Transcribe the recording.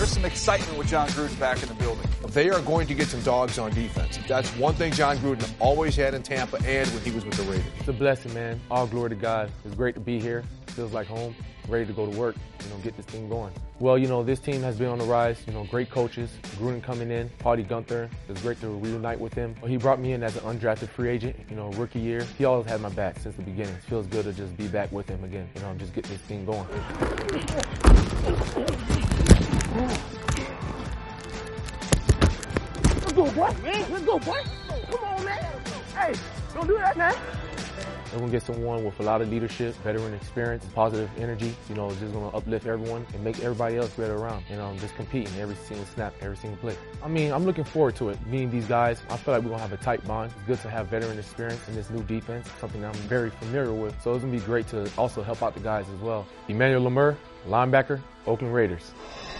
There's some excitement with Jon Gruden back in the building. They are going to get some dogs on defense. That's one thing Jon Gruden always had in Tampa and when he was with the Raiders. It's a blessing, man. All glory to God. It's great to be here. Feels like home. Ready to go to work, get this thing going. Well, this team has been on the rise. Great coaches. Gruden coming in, Paulie Gunther. It's great to reunite with him. He brought me in as an undrafted free agent, rookie year. He always had my back since the beginning. It feels good to just be back with him again, just get this thing going. Let's go, boy, man. Let's go, boy. Come on, man. Hey, don't do that, man. We're going to get someone with a lot of leadership, veteran experience, positive energy, just going to uplift everyone and make everybody else better around and just competing every single snap, every single play. I'm looking forward to it. Meeting these guys, I feel like we're going to have a tight bond. It's good to have veteran experience in this new defense, something that I'm very familiar with. So it's going to be great to also help out the guys as well. Emmanuel Lamur, linebacker, Oakland Raiders.